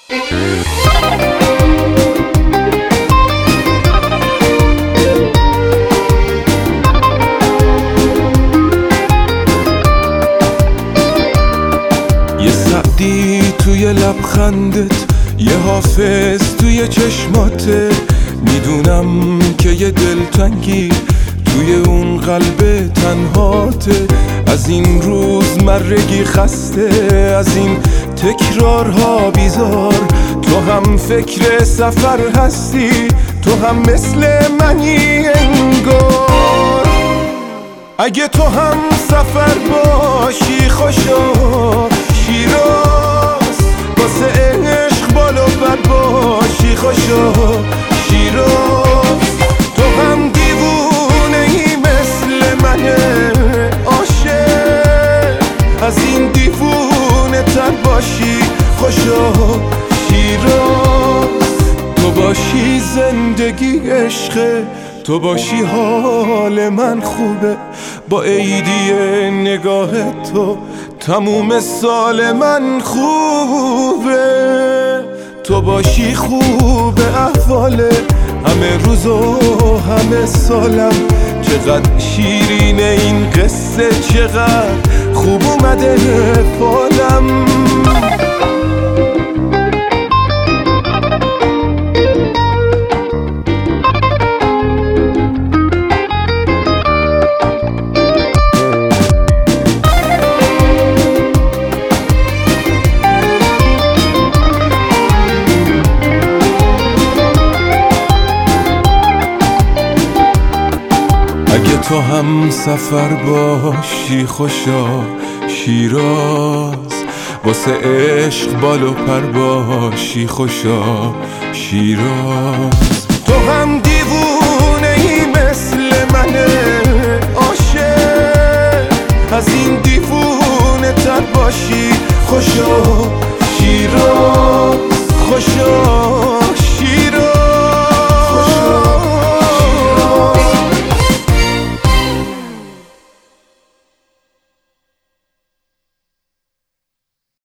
یه سعدی توی لبخندت، یه حافظ توی چشماته، میدونم که یه دلتنگی توی اون قلب تنهاته. از این روزمرگی خسته، از این تکرارها بیزار، تو هم فکر سفر هستی، تو هم مثل منی انگار. اگه تو هم سفر باشی خوشا شیراز، واسه عشق بالا پر باشی خوشا شیراز. تو هم دیوونه ای مثل منه عاشق، از این دیوونه تر باشی خوشا شیراز. تو باشی زندگی عشقه، تو باشی حال من خوبه، با عیدی نگاه تو تموم سال من خوبه. تو باشی خوب احواله، همه روز و همه سالم. چقدر شیرینه این قصه، چقدر خوب اومده فالم. اگه تو هم سفر باشی خوشا شیراز، واسه عشق بال و پر باشی خوشا شیراز. تو هم دیوونه ای مثل منه عاشق، از این دیوونه تر باشی خوشا شیراز خوشا